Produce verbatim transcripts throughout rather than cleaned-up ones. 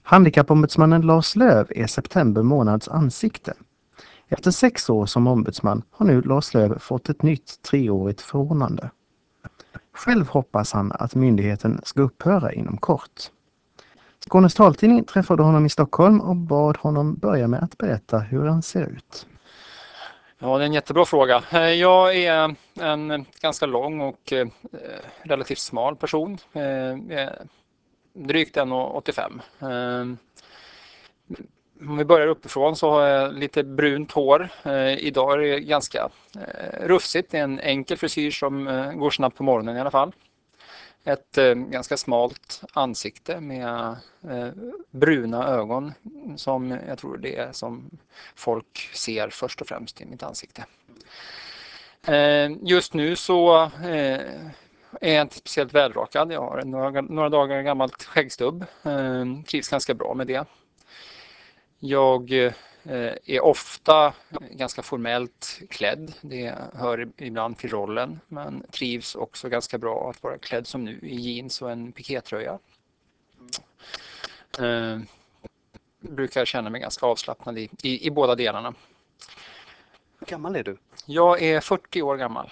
Handikappombudsmannen Lars Lööf är september månads ansikte. Efter sex år som ombudsman har nu Lars Lööf fått ett nytt treårigt förordnande. Själv hoppas han att myndigheten ska upphöra inom kort. Skånes taltidning träffade honom i Stockholm och bad honom börja med att berätta hur han ser ut. Ja, det är en jättebra fråga. Jag är en ganska lång och eh, relativt smal person. Eh, drygt en komma åttiofem. Eh, om vi börjar uppifrån så har jag lite brunt hår. Eh, idag är det ganska eh, rufsigt. Det är en enkel frisyr som eh, går snabbt på morgonen i alla fall. Ett eh, ganska smalt ansikte med eh, bruna ögon som jag tror det är som folk ser först och främst i mitt ansikte. Eh, just nu så eh, är jag inte speciellt välrakad. Jag har några, några dagar gammalt skäggstubb. Eh, trivs ganska bra med det. Jag eh, är ofta ganska formellt klädd. Det hör ibland till rollen, men trivs också ganska bra att vara klädd som nu i jeans och en pikétröja. Eh, brukar känna mig ganska avslappnad i, i, i båda delarna. Hur gammal är du? Jag är fyrtio år gammal.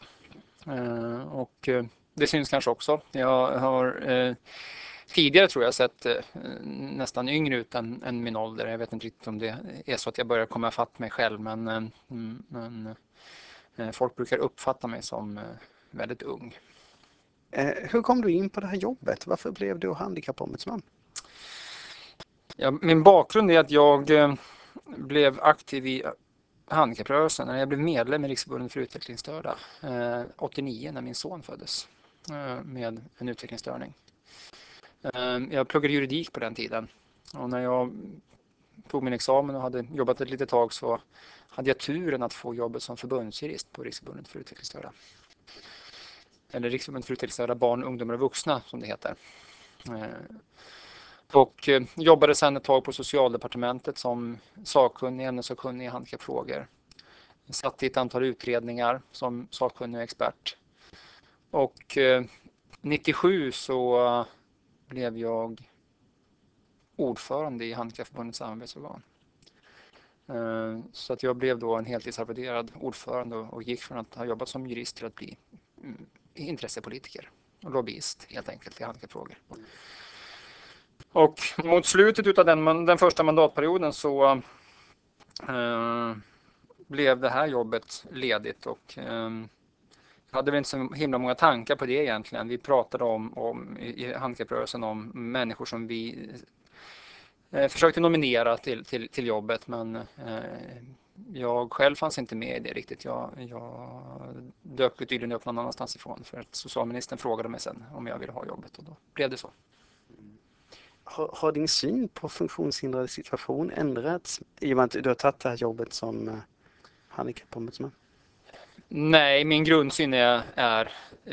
Eh, och eh, det syns kanske också. Jag har eh, tidigare tror jag sett eh, nästan yngre ut än, än min ålder. Jag vet inte riktigt om det är så att jag börjar komma fatt mig själv, men, eh, men eh, folk brukar uppfatta mig som eh, väldigt ung. Eh, hur kom du in på det här jobbet? Varför blev du handikappombudsman? Ja, min bakgrund är att jag eh, blev aktiv i handikapprörelsen när jag blev medlem i Riksförbundet för utvecklingsstörda eh, åttionio när min son föddes eh, med en utvecklingsstörning. Eh, jag pluggade juridik på den tiden och när jag tog min examen och hade jobbat ett litet tag så hade jag turen att få jobbet som förbundsjurist på Riksförbundet för utvecklingsstörda. Eller Riksförbundet för utvecklingsstörda barn, ungdomar och vuxna som det heter. Eh, och eh, jobbade sedan ett tag på Socialdepartementet som sakkunnig, ämnessakkunnig i handikappfrågor. Satt i ett antal utredningar som sakkunnig och expert. Och eh, nittiosju så blev jag ordförande i Handikappförbundets samarbetsorgan. Eh, så att jag blev då en heltidsarvoderad ordförande och gick från att ha jobbat som jurist till att bli mm, intressepolitiker och lobbyist helt enkelt i handikappfrågor. Och mot slutet av den, den första mandatperioden så eh, blev det här jobbet ledigt och eh, jag hade väl inte så himla många tankar på det egentligen. Vi pratade om, om i handikapprörelsen om människor som vi eh, försökte nominera till, till, till jobbet, men eh, jag själv fanns inte med i det riktigt. Jag, jag dök tydligen upp någon annanstans ifrån för att socialministern frågade mig sen om jag ville ha jobbet och då blev det så. Har, har din syn på funktionshindrade situation ändrats i och med att du har tagit det här jobbet som eh, handikappombudsman? Nej, min grundsyn är, är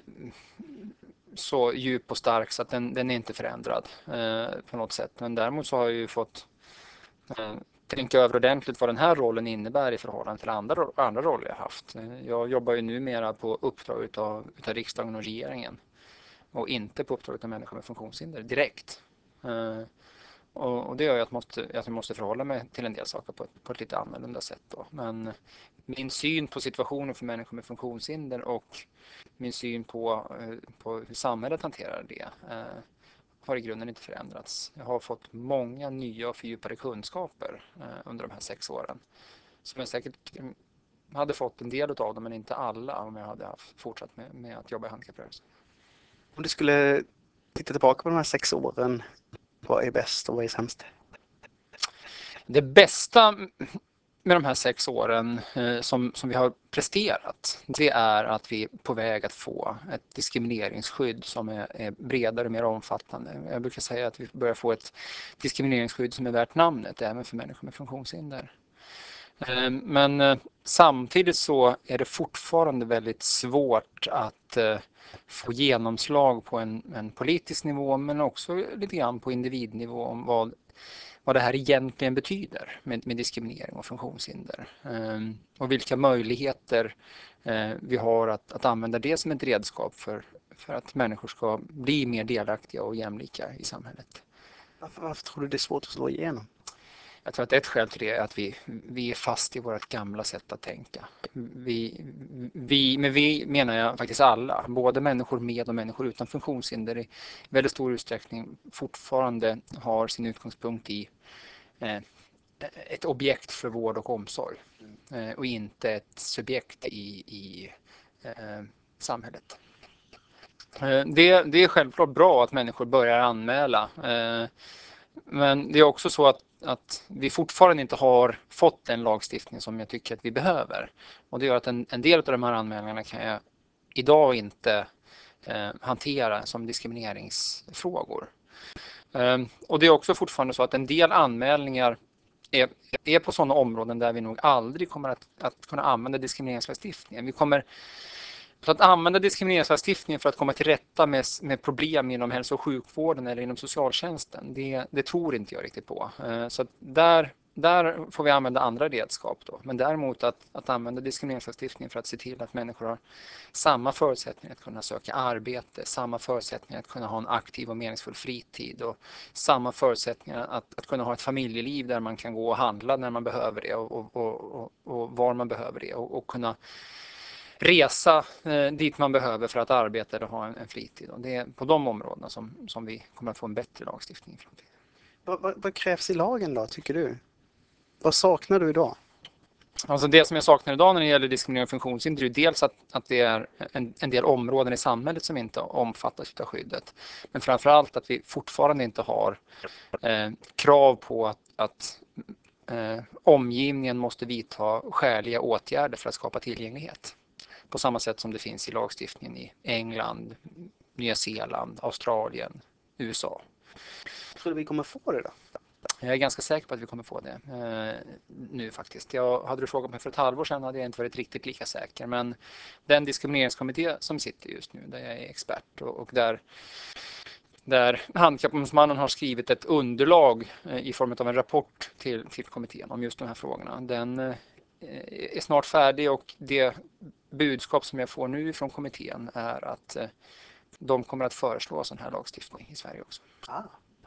så djup och stark så att den, den är inte förändrad eh, på något sätt. Men däremot så har jag ju fått eh, tänka över ordentligt vad den här rollen innebär i förhållande till andra, andra roller jag haft. Jag jobbar ju numera på uppdrag utav, utav riksdagen och regeringen och inte på uppdrag av människor med funktionshinder direkt. Eh, och, och det gör ju att, måste, att jag måste förhålla mig till en del saker på, på ett lite annorlunda sätt då. Men min syn på situationen för människor med funktionshinder och min syn på, på hur samhället hanterar det eh, har i grunden inte förändrats. Jag har fått många nya och fördjupade kunskaper eh, under de här sex åren som jag säkert hade fått en del av dem, men inte alla om jag hade haft, fortsatt med, med att jobba i handikapprörelsen. Om du skulle titta tillbaka på de här sex åren, vad är bäst och vad är sämst? Det bästa med de här sex åren eh, som, som vi har presterat, det är att vi är på väg att få ett diskrimineringsskydd som är, är bredare och mer omfattande. Jag brukar säga att vi börjar få ett diskrimineringsskydd som är värt namnet även för människor med funktionshinder. Eh, men eh, samtidigt så är det fortfarande väldigt svårt att eh, få genomslag på en, en politisk nivå, men också lite grann på individnivå om vad vad det här egentligen betyder med, med diskriminering och funktionshinder. Eh, och vilka möjligheter eh, vi har att, att använda det som ett redskap för, för att människor ska bli mer delaktiga och jämlika i samhället. Varför, varför tror du det är svårt att slå igenom? Jag tror att ett skäl till det är att vi, vi är fast i vårt gamla sätt att tänka. Vi, vi, men vi menar jag faktiskt alla, både människor med och människor utan funktionshinder i väldigt stor utsträckning fortfarande har sin utgångspunkt i eh, ett objekt för vård och omsorg eh, och inte ett subjekt i, i eh, samhället. Eh, det, det är självklart bra att människor börjar anmäla. Eh, men det är också så att, att vi fortfarande inte har fått den lagstiftning som jag tycker att vi behöver. Och det gör att en, en del av de här anmälningarna kan jag idag inte eh, hantera som diskrimineringsfrågor. Eh, och det är också fortfarande så att en del anmälningar är, är på sådana områden där vi nog aldrig kommer att, att kunna använda diskrimineringslagstiftningen. Vi kommer Så att använda diskrimineringslagstiftningen för att komma till rätta med, med problem inom hälso- och sjukvården eller inom socialtjänsten, det, det tror inte jag riktigt på. Så att där, där får vi använda andra redskap då. Men däremot att, att använda diskrimineringslagstiftningen för att se till att människor har samma förutsättningar att kunna söka arbete, samma förutsättningar att kunna ha en aktiv och meningsfull fritid och samma förutsättningar att, att kunna ha ett familjeliv där man kan gå och handla när man behöver det och, och, och, och var man behöver det och, och kunna resa eh, dit man behöver för att arbeta eller ha en, en fritid. Och det är på de områdena som, som vi kommer att få en bättre lagstiftning i framtiden. Vad, vad, vad krävs i lagen då, tycker du? Vad saknar du idag? Alltså det som jag saknar idag när det gäller diskriminering och funktionshinder är dels att, att det är en, en del områden i samhället som inte omfattas av skyddet. Men framförallt att vi fortfarande inte har eh, krav på att, att eh, omgivningen måste vidta skäliga åtgärder för att skapa tillgänglighet. På samma sätt som det finns i lagstiftningen i England, Nya Zeeland, Australien, U S A. Tror du vi kommer få det då? Jag är ganska säker på att vi kommer få det eh, nu faktiskt. Jag, hade du frågat mig för ett halvår sedan hade jag inte varit riktigt lika säker. Men den diskrimineringskommitté som sitter just nu, där jag är expert och, och där, där Handikappombudsmannen har skrivit ett underlag eh, i form av en rapport till, till kommittén om just de här frågorna. Den eh, är snart färdig och det budskap som jag får nu från kommittén är att eh, de kommer att föreslå sån här lagstiftning i Sverige också. Ah.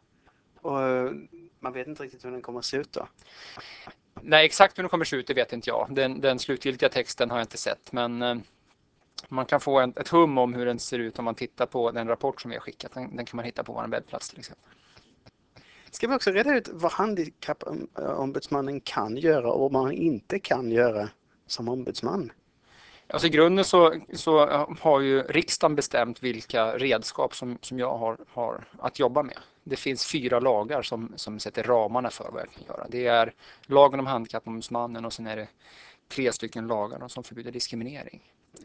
Och eh, man vet inte riktigt hur den kommer att se ut då? Nej, exakt hur den kommer att se ut det vet inte jag. Den, den slutgiltiga texten har jag inte sett, men eh, man kan få en, ett hum om hur den ser ut om man tittar på den rapport som vi har skickat. Den, den kan man hitta på vår webbplats till exempel. Ska vi också reda ut vad handikappombudsmannen kan göra och vad man inte kan göra som ombudsman? Alltså i grunden så, så har ju riksdagen bestämt vilka redskap som, som jag har, har att jobba med. Det finns fyra lagar som, som sätter ramarna för vad jag kan göra. Det är lagen om handikappombudsmannen och sen är det tre stycken lagar som förbjuder diskriminering.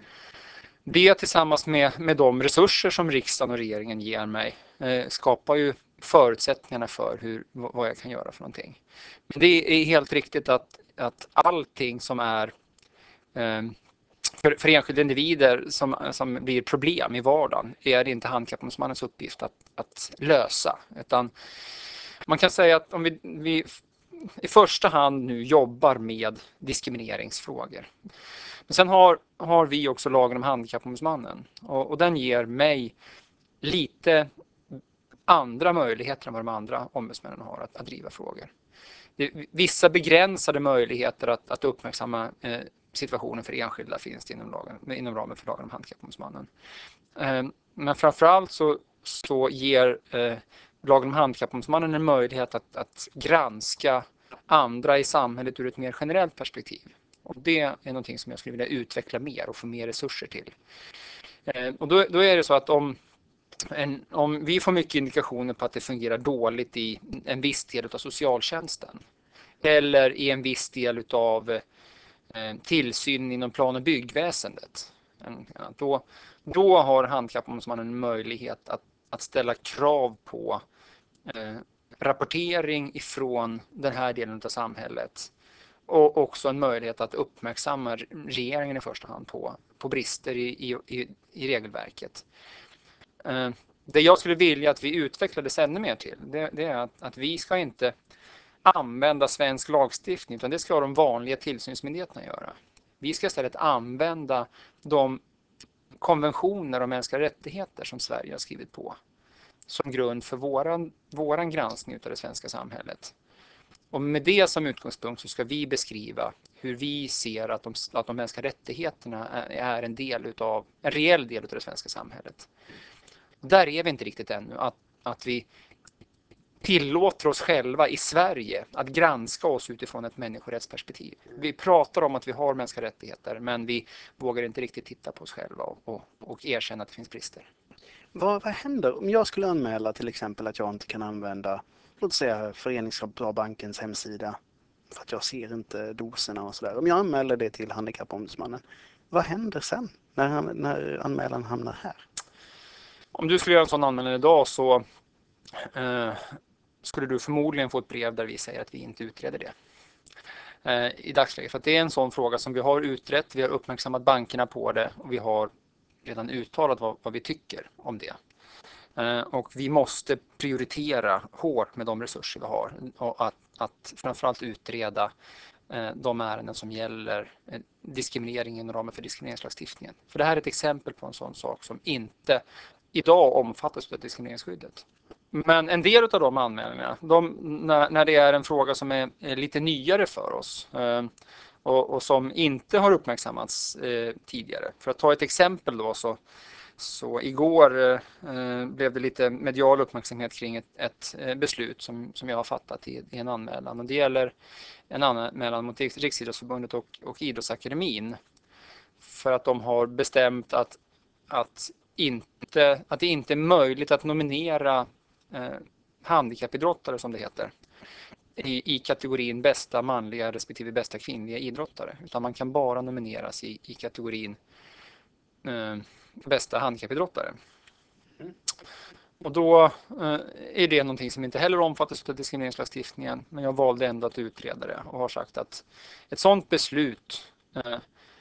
Det tillsammans med, med de resurser som riksdagen och regeringen ger mig eh, skapar ju förutsättningarna för hur, vad jag kan göra för någonting. Men det är helt riktigt att, att allting som är eh, för, för enskilda individer som, som blir problem i vardagen är det inte handikappombudsmannens uppgift att, att lösa. Utan man kan säga att om vi, vi i första hand nu jobbar med diskrimineringsfrågor. Men sen har, har vi också lagen om handikappombudsmannen och, och den ger mig lite andra möjligheter än vad de andra ombudsmännen har att, att driva frågor. Det, vissa begränsade möjligheter att, att uppmärksamma eh, situationen för enskilda finns det inom, lagen, inom ramen för lagen om handikappombudsmannen. Eh, men framförallt så, så ger eh, lagen om handikappombudsmannen en möjlighet att, att granska andra i samhället ur ett mer generellt perspektiv. Och det är någonting som jag skulle vilja utveckla mer och få mer resurser till. Eh, och då, då är det så att om, en, om vi får mycket indikationer på att det fungerar dåligt i en viss del av socialtjänsten eller i en viss del av eh, tillsyn inom plan- och byggväsendet, då, då har handikappombudsmannen en möjlighet att, att ställa krav på eh, rapportering ifrån den här delen av samhället. Och också en möjlighet att uppmärksamma regeringen i första hand på, på brister i, i, i regelverket. Eh, det jag skulle vilja att vi utvecklades ännu mer till, det, det är att, att vi ska inte använda svensk lagstiftning, utan det ska de vanliga tillsynsmyndigheterna göra. Vi ska istället använda de konventioner om mänskliga rättigheter som Sverige har skrivit på. som grund för våran, våran granskning av det svenska samhället. Och med det som utgångspunkt så ska vi beskriva hur vi ser att de, att de mänskliga rättigheterna är en, del utav, en reell del av det svenska samhället. Där är vi inte riktigt ännu, att, att vi tillåter oss själva i Sverige att granska oss utifrån ett människorättsperspektiv. Vi pratar om att vi har mänskliga rättigheter, men vi vågar inte riktigt titta på oss själva och, och, och erkänna att det finns brister. Vad, vad händer om jag skulle anmäla till exempel att jag inte kan använda, låt säga Föreningssparbankens hemsida för att jag ser inte doserna och sådär. Om jag anmäler det till Handikappombudsmannen, vad händer sen när, han, när anmälan hamnar här? Om du skulle göra en sån anmälan idag så eh, skulle du förmodligen få ett brev där vi säger att vi inte utreder det eh, i dagsläget. För att det är en sån fråga som vi har utrett, vi har uppmärksammat bankerna på det och vi har redan uttalat vad, vad vi tycker om det. Eh, och vi måste prioritera hårt med de resurser vi har och att, att framförallt utreda eh, de ärenden som gäller eh, diskriminering inom ramen för diskrimineringslagstiftningen. För det här är ett exempel på en sån sak som inte idag omfattas av diskrimineringsskyddet. Men en del av de anmälningarna, de, när, när det är en fråga som är, är lite nyare för oss eh, och, och som inte har uppmärksammats eh, tidigare. För att ta ett exempel då så, så igår eh, blev det lite medial uppmärksamhet kring ett, ett eh, beslut som, som jag har fattat i, i en anmälan. Och det gäller en anmälan mot Riksidrottsförbundet och, och Idrottsakademin för att de har bestämt att, att, inte, att det inte är möjligt att nominera eh, handikappidrottare som det heter i, i kategorin bästa manliga respektive bästa kvinnliga idrottare, utan man kan bara nomineras i, i kategorin eh, bästa handikappidrottare. Mm. Och då eh, är det någonting som inte heller omfattas av diskrimineringslagstiftningen, men jag valde ändå att utreda det och har sagt att ett sådant beslut eh,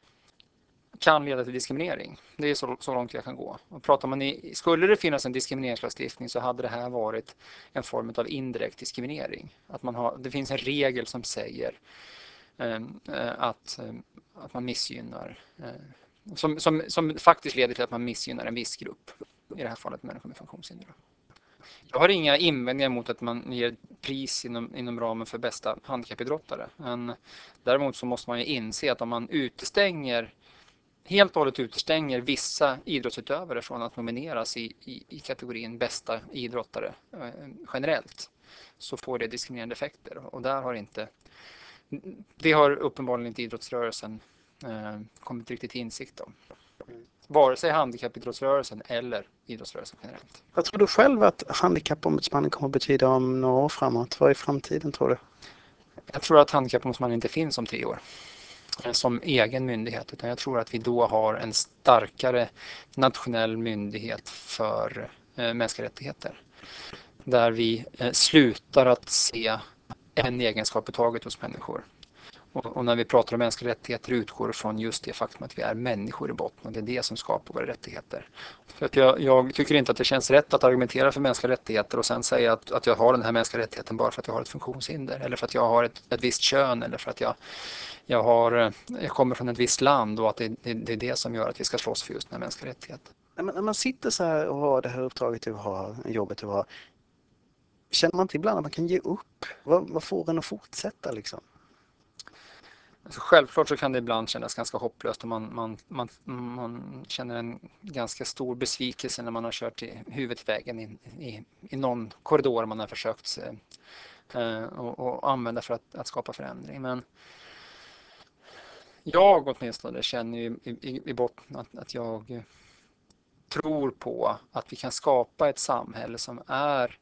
kan leda till diskriminering. Det är så, så långt jag kan gå. Och pratar man i, skulle det finnas en diskrimineringslagstiftning så hade det här varit en form av indirekt diskriminering. Att man har, det finns en regel som säger eh, att, eh, att man missgynnar, eh, som, som, som faktiskt leder till att man missgynnar en viss grupp. I det här fallet människor med funktionshinder. Jag har inga invändningar mot att man ger pris inom, inom ramen för bästa handikappidrottare. Men däremot så måste man ju inse att om man utestänger helt och hållet utestänger vissa idrottsutövare från att nomineras i, i, i kategorin bästa idrottare eh, generellt, så får det diskriminerande effekter. Och där har inte, det har uppenbarligen inte idrottsrörelsen eh, kommit riktigt till insikt om. Vare sig handikappidrottsrörelsen eller idrottsrörelsen generellt. Vad tror du själv att Handikappombudsmannen kommer att betyda om några år framåt? Vad är framtiden, tror du? Jag tror att Handikappombudsmannen inte finns om tre år som egen myndighet, utan jag tror att vi då har en starkare nationell myndighet för eh, mänskliga rättigheter. Där vi eh, slutar att se en egenskap i taget hos människor. Och, och när vi pratar om mänskliga rättigheter utgår från just det faktum att vi är människor i botten och det är det som skapar våra rättigheter. För att jag, jag tycker inte att det känns rätt att argumentera för mänskliga rättigheter och sen säga att, att jag har den här mänskliga rättigheten bara för att jag har ett funktionshinder eller för att jag har ett, ett visst kön eller för att jag, jag, har, jag kommer från ett visst land och att det, det, det är det som gör att vi ska slåss för just den här mänskliga rättigheten. När man sitter så här och har det här uppdraget du har, jobbet du har, känner man inte ibland att man kan ge upp? Vad, vad får en att fortsätta liksom? Alltså självklart så kan det ibland kännas ganska hopplöst och man, man, man, man känner en ganska stor besvikelse när man har kört i huvudet i vägen i, i, i någon korridor man har försökt eh, och, och använda för att, att skapa förändring. Men jag åtminstone känner ju i, i, i botten att, att jag tror på att vi kan skapa ett samhälle som är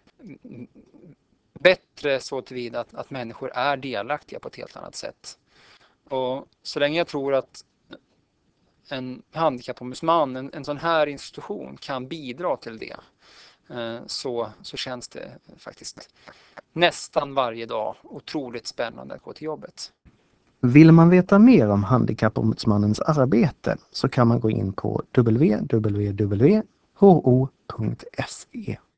bättre så tillvida att, att människor är delaktiga på ett helt annat sätt. Och så länge jag tror att en handikappombudsman, en, en sån här institution kan bidra till det eh, så, så känns det faktiskt nästan varje dag otroligt spännande att gå till jobbet. Vill man veta mer om Handikappombudsmannens arbete så kan man gå in på w w w punkt h o punkt s e.